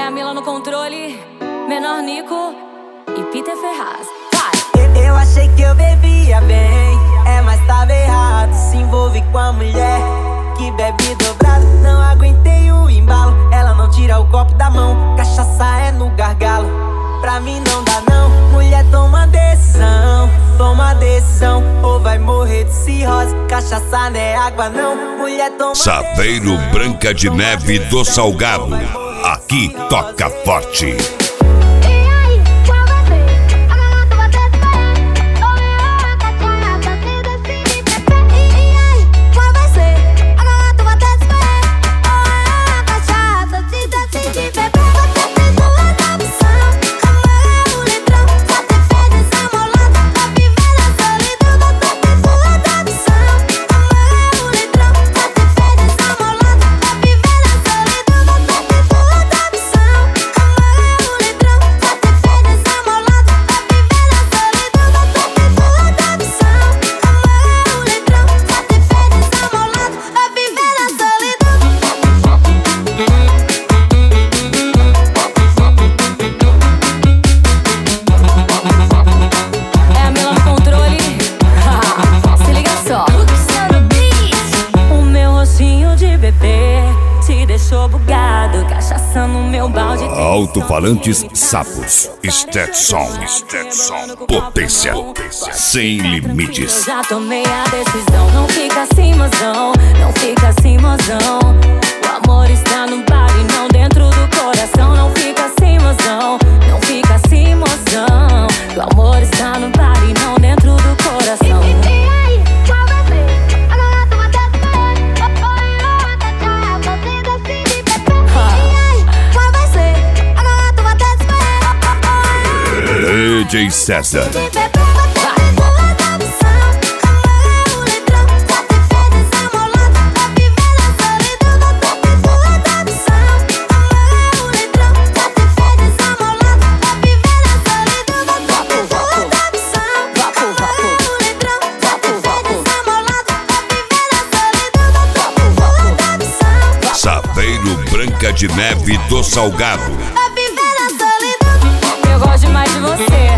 a Mila no controle, Menor Nico e Peter Ferraz. Vai! Eu achei que eu bebia bem, mas tava errado. Se envolve com a mulher que bebe dobrado. Não aguentei o embalo, ela não tira o copo da mão. Cachaça é no gargalo, pra mim não dá não. Mulher, toma decisão, ou vai morrer de cirrose. Cachaça não é água não. Mulher, toma Saveiro Branca de Neve do Salgado, aqui toca forte. Bugado, cachaça no meu balde. Alto-falantes Sapos, Stetson, potência sem limites. Eu já tomei a decisão, não fica assim, mozão, não fica assim, mozão. O amor está no bar e não dentro do coração. Não fica assim, mozão, não fica assim, mozão. O amor está no bar e não dentro do coração. DJ César. Saveiro Branca de Neve do Salgado. Eu gosto mais de você.